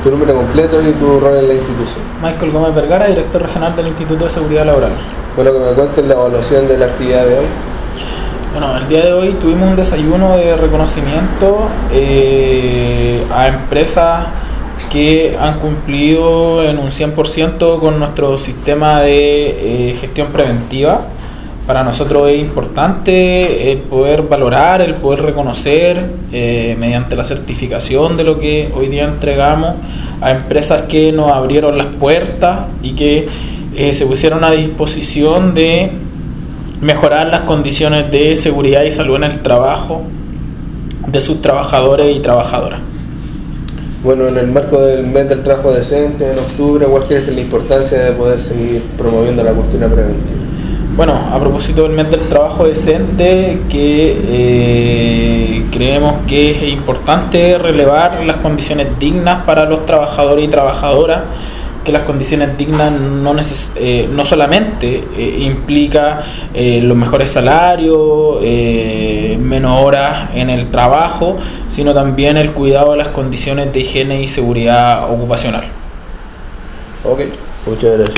Tu nombre completo y tu rol en la institución. Michael Gómez Vergara, director regional del Instituto de Seguridad Laboral. Bueno, que me cuentes la evaluación de la actividad de hoy. Bueno, el día de hoy tuvimos un desayuno de reconocimiento a empresas que han cumplido en un 100% con nuestro sistema de gestión preventiva. Para nosotros es importante el poder valorar, el poder reconocer mediante la certificación de lo que hoy día entregamos a empresas que nos abrieron las puertas y que se pusieron a disposición de mejorar las condiciones de seguridad y salud en el trabajo de sus trabajadores y trabajadoras. Bueno, en el marco del mes del trabajo decente en octubre, ¿cuál crees que es la importancia de poder seguir promoviendo la cultura preventiva? Bueno, a propósito del mes del trabajo decente, que creemos que es importante relevar las condiciones dignas para los trabajadores y trabajadoras, que las condiciones dignas no solamente implica los mejores salarios, menos horas en el trabajo, sino también el cuidado de las condiciones de higiene y seguridad ocupacional. Ok, muchas gracias.